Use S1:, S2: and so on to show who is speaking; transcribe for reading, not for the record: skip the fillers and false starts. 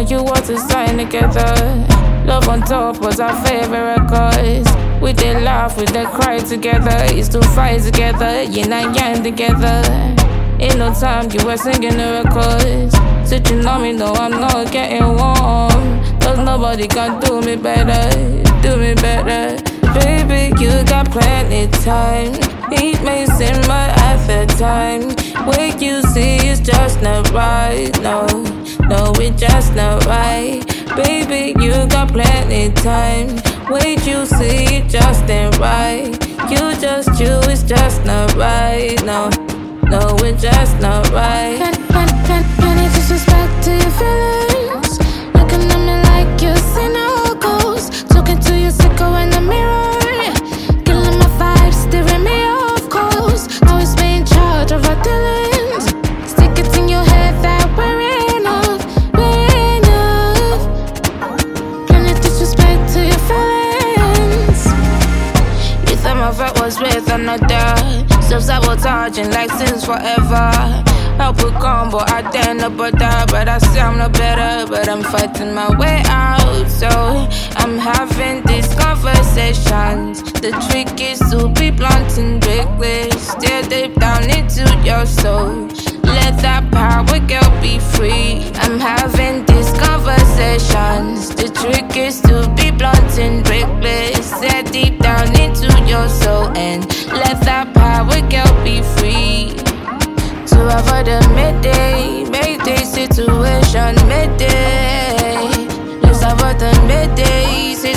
S1: you was to sign together. Love on top was our favorite cause. We did laugh, we did cry together. Used to fight together, yin and yang together. Ain't no time you were singing the records. Sitting on me, no, I'm not getting warm. Cause nobody can do me better, do me better. Baby, you got plenty time. It may seem right at the time. What you see is just not right. No, no, it's just not right. Baby, you got plenty time. What you see just ain't right. You, it's just not right. No, no, it's just not right.
S2: Any disrespect to your feelings? Looking at me like you see no ghosts. Talking to you sicko in the mirror. Killing my vibes, steering me off course. Always be in charge of our dealings. Stick it in your head that we're enough, we're enough. Any disrespect to your feelings?
S1: You thought my vibe was with another. Self-sabotaging like since forever. I put calm, but I dare not bother. But I say I'm not better, but I'm fighting my way out. So I'm having these conversations. The trick is to be blunt and reckless. Stare deep down into your soul. Let that power girl be free. I'm having these conversations. The trick is to be blunt and reckless. Stare deep down into your soul and let that power girl be free. To avoid a mayday situation, mayday. Let's avoid the mayday